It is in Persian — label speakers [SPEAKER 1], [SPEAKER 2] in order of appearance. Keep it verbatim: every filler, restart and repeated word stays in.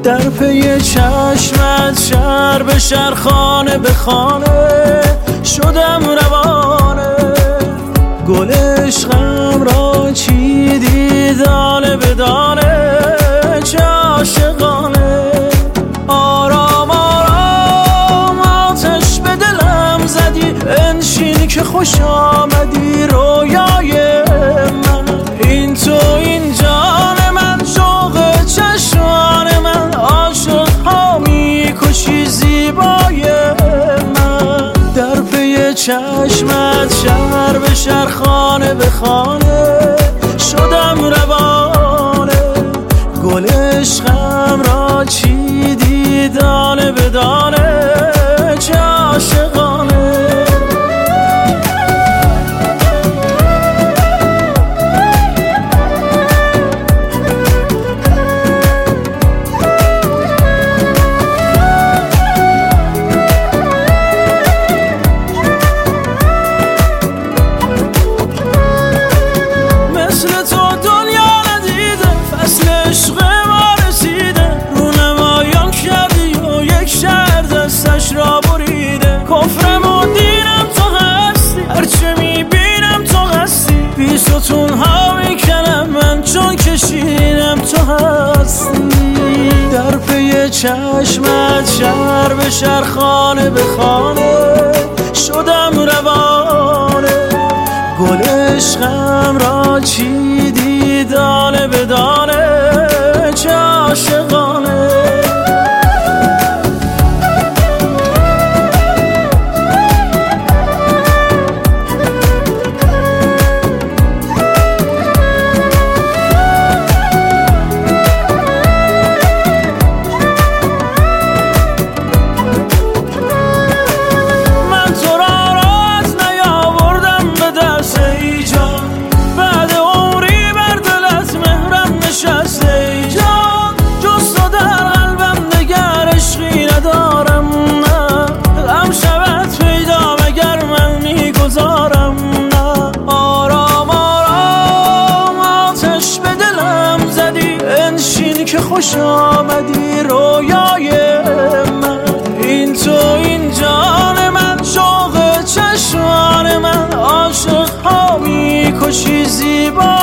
[SPEAKER 1] در پی چشمت شهر به شهر خانه به خانه شدم روانه. گل عشقم را چیدی دانه به دانه چه عاشقانه. آرام آرام آتش به دلم زدی انشین که خوش آمدی رویای من. این تو این جان من شوق چشمان من عاشق ها میکشی زیبای من. در پی چشمت شهر به شهر خانه به خانه شدم روانه. گل عشقم را چیدی دانه به دانه چه عاشقانه. ستون ها میکنم من چون کشیدم تو هستی. در پی چشمت شهر به شهر خانه به خانه شدم روانه. گل عشقم را چیدی دانه به دانه چه عاشقانه. که خوش آمدی رویای من. این تو این جان من شوق چشمان من عاشق ها میکشی زیبا